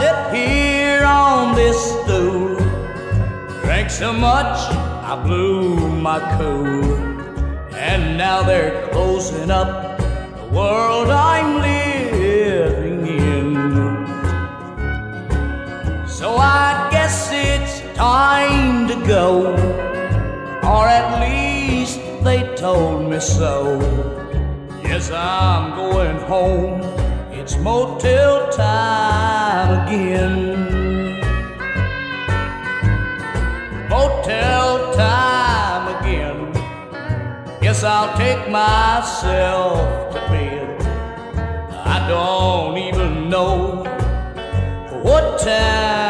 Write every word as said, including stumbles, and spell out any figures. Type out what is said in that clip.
sit here on this stool, drank so much I blew my cool, and now they're closing up the world I'm living in. So I guess it's time to go, or at least they told me so. Yes, I'm going home, it's motel time again. Motel time again. Guess I'll take myself to bed. I don't even know what time